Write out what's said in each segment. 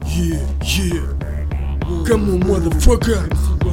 Кому, motherfucker?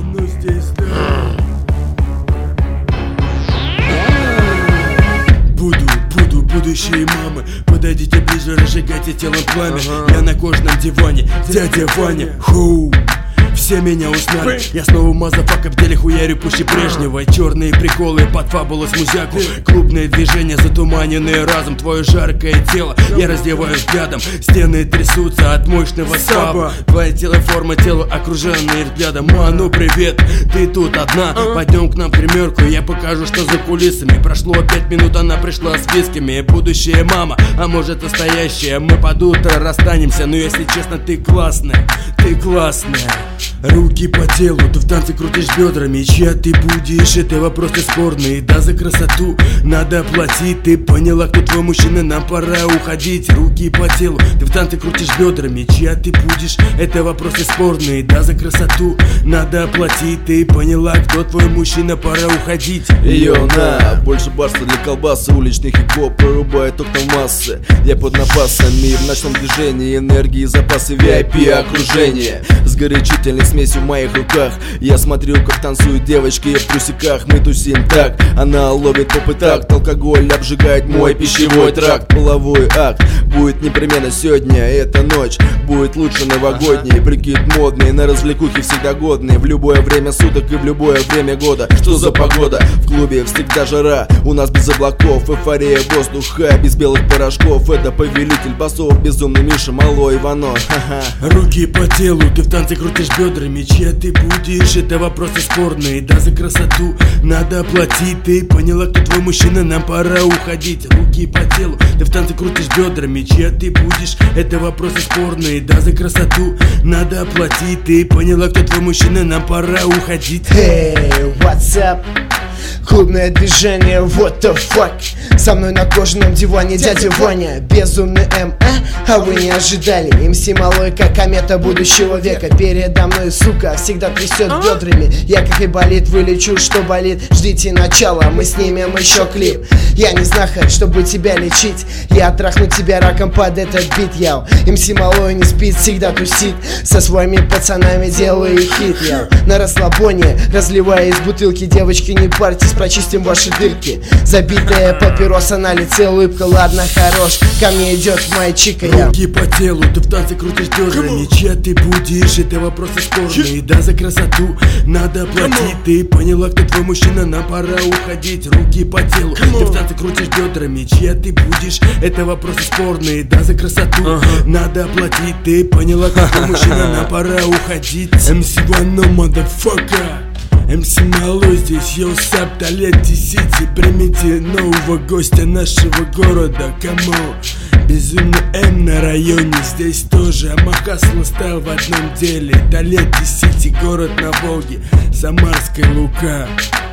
Буду будущие мамы. Подойдите ближе, разжигайте телом пламя. Я на кожаном диване, дядя Ваня. Хоу. Все меня узнали, я снова мазафака в деле хуярю пуще прежнего. Черные приколы под фабулу с музяку. Клубные движения, затуманенные разум. Твое жаркое тело я раздеваю взглядом. Стены трясутся от мощного саба. Твоя телеформа, тело окруженное взглядом. Ману, привет, ты тут одна? Пойдем к нам в гримерку, я покажу, что за кулисами. Прошло 5 минут, она пришла с висками. Будущая мама, а может настоящая. Мы под утро расстанемся, но если честно, ты классная. Ты классная. Руки по телу, ты в танце крутишь бедрами. Чья ты будешь, это вопросы спорные. Да, за красоту надо платить. Ты поняла, кто твой мужчина, нам пора уходить. Руки по телу, ты в танце крутишь бедрами. Чья ты будешь, это вопросы спорные. Да, за красоту надо платить. Ты поняла, кто твой мужчина, пора уходить. Йо, на, больше барства для колбасы. Уличный хип-хоп прорубает окна массы. Я под напасами, в ночном движении. Энергии, запасы, VIP окружение. С горячительной смесью в моих руках. Я смотрю, как танцуют девочки в трусиках. Мы тусим так, она ловит попы такт. Алкоголь обжигает мой пищевой тракт. Половой акт будет непременно сегодня. Эта ночь будет лучше новогодней. Прикид модный, на развлекухе всегда годный. В любое время суток и в любое время года. Что за погода? В клубе всегда жара. У нас без облаков, эйфория воздуха. Без белых порошков, это повелитель басов. Безумный Миша, малой Иванов. Руки по телу, ты в танце крутишь бедрами. Чья ты будешь, это вопросы спорные. Да, за красоту надо платить. Ты поняла, кто твой мужчина, нам пора уходить. Руки по телу, ты в танце крутишь бедрами. Чья ты будешь, это вопросы спорные. Да, за красоту надо платить. Ты поняла, кто твой мужчина, нам пора уходить. Hey, what's up? Клубное движение, what the fuck? Со мной на кожаном диване дядя Ваня. Безумный а вы не ожидали. МС малой, как комета будущего века. Передо мной, сука, всегда трясет бедрами. Я как и болит, вылечу, что болит. Ждите начала, мы снимем еще клип. Я не знахарь, чтобы тебя лечить. Я трахну тебя раком под этот бит, яу. МС малой не спит, всегда тусит. Со своими пацанами делаю хит, яу. На расслабоне, разливая из бутылки. Девочки, не парьтесь, прочистим ваши дырки. Забитая папироса на лице, улыбка, ладно, хорош. Ко мне идет моя чика, яу. Руки по телу, ты в танце крутишь бедрами. Чья ты будешь, это вопросы спорные. Да, за красоту надо платить. Ты поняла, кто твой мужчина, нам пора уходить. Руки по телу, ты в танце крутишь бедрами. Чья ты будешь, это вопросы спорные. Да, за красоту надо платить. Ты поняла, кто твой мужчина, нам пора уходить. MC Вано, motherfucker. МС Малой здесь, йоу, сап, Толедо Сити. Примите нового гостя нашего города, кому? Безумный М на районе, здесь тоже Амахасл стал в одном деле. Толедо Сити, город на Волге, Самарская Лука.